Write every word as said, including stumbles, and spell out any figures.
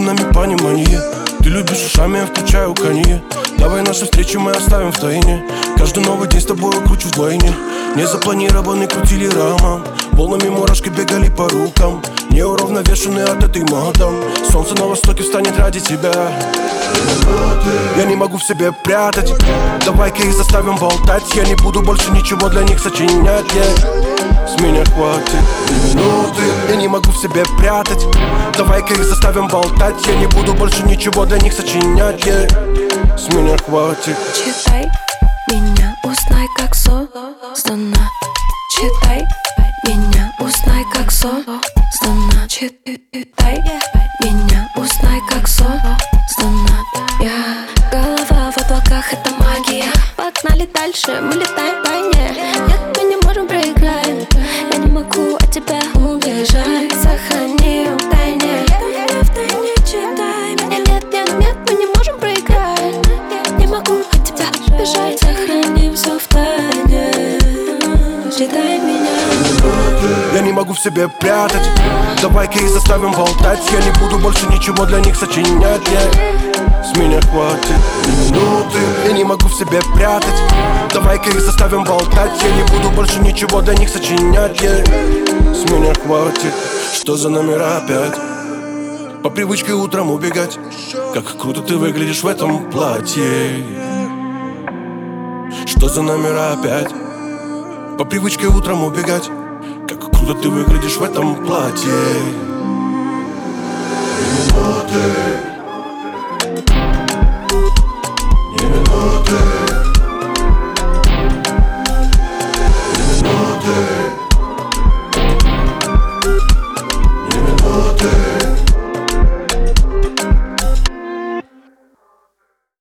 нами понимание. Ты любишь ушами, я включаю Канье. Давай наши встречи мы оставим в тайне. Каждый новый день с тобой кручу вдвойне. Не запланированный крутили роман. Волнами мурашки бегали по рукам. Неуравновешенный от этой мадам. Солнце на востоке встанет ради тебя. Я не могу в себе прятать. Давай-ка их заставим болтать. Я не буду больше ничего для них сочинять, yeah. С меня хватит минуты. Я не могу в себе прятать. Давай-ка их заставим болтать. Я не буду больше ничего для них сочинять, yeah. С меня хватит. Читай меня, узнай, как создана. Читай меня, узнай, как создана. Читай меня, узнай, как создана. Я голова в облаках, это магия. Погнали дальше, мы летаем в тайне. Нет, мы не можем проиграть. Я не могу от тебя убежать. Сохрани в тайне. В тайне читай меня. Нет, нет, нет, мы не можем проиграть. Не могу от тебя убежать. Сохрани все в тайне. Читай меня. Я не могу в себе прятать. Давай-ка их заставим болтать. Я не буду больше ничего для них сочинять, yeah. С меня хватит минуты. Я не могу в себе прятать. Давай-ка их заставим болтать. Я не буду больше ничего для них сочинять, yeah. С меня хватит. Что за номера опять? По привычке утром убегать. Как круто ты выглядишь в этом платье. Что за номера опять? По привычке утром убегать. Как круто ты выглядишь в этом платье.